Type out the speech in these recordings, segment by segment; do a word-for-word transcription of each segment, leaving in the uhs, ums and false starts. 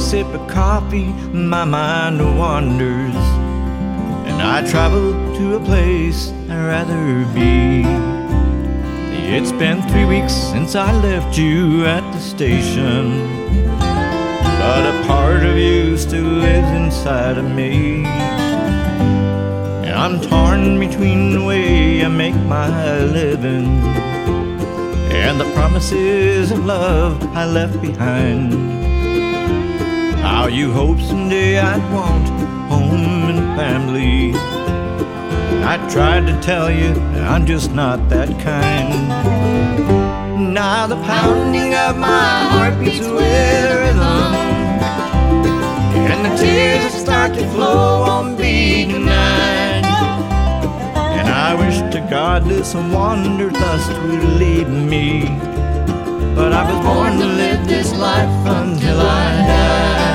sip of coffee, my mind wanders, and I travel to a place I'd rather be. It's been three weeks since I left you at the station, but a part of you still lives inside of me. And I'm torn between the way I make my living and the promises of love I left behind. How you hope someday I'd want home and family. I tried to tell you I'm just not that kind. Now the pounding of my heart beats with a rhythm, and the tears that start to flow won't be denied. And I wish to God this wanderlust would lead me, but I was born to live this life until I die.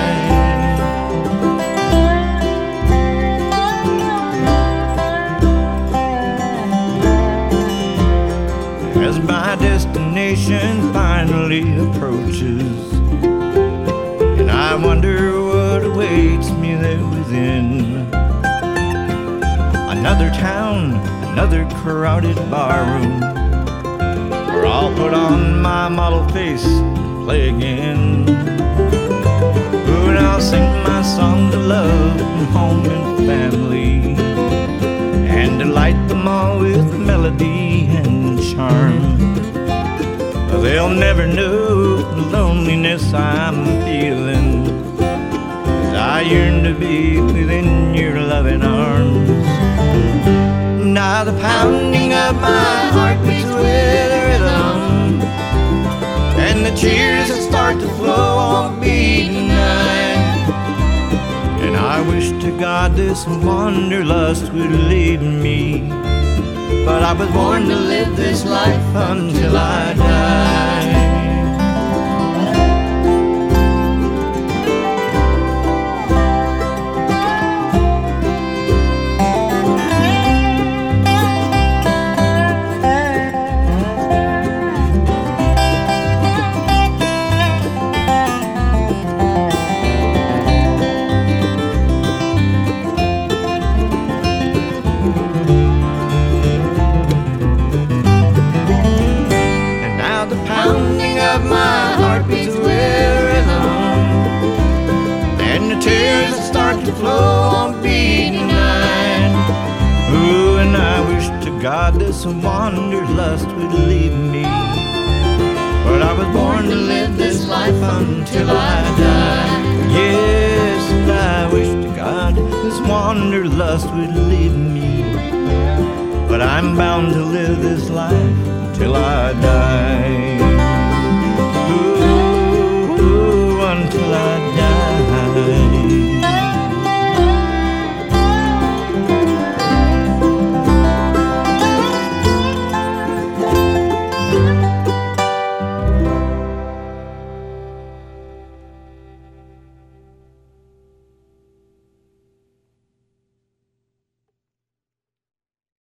As my destination finally approaches, and I wonder what awaits me there within. Another town, another crowded barroom, where I'll put on my model face and play again. Ooh, and I'll sing my songs of love and home and family, and delight them all with melody and charm. They'll never know the loneliness I'm feeling, as I yearn to be within your loving arms. Now the pounding of my heart beats with a rhythm, and the tears that start to flow won't be denied. And I wish to God this wanderlust would lead me, but I was born to live this life until I die. Of my heart beats with rhythm, and the tears that start to flow won't be denied. Ooh, and I wish to God this wanderlust would lead me, but I was born to live this life until I die. Yes, and I wish to God this wanderlust would lead me, but I'm bound to live this life till I die.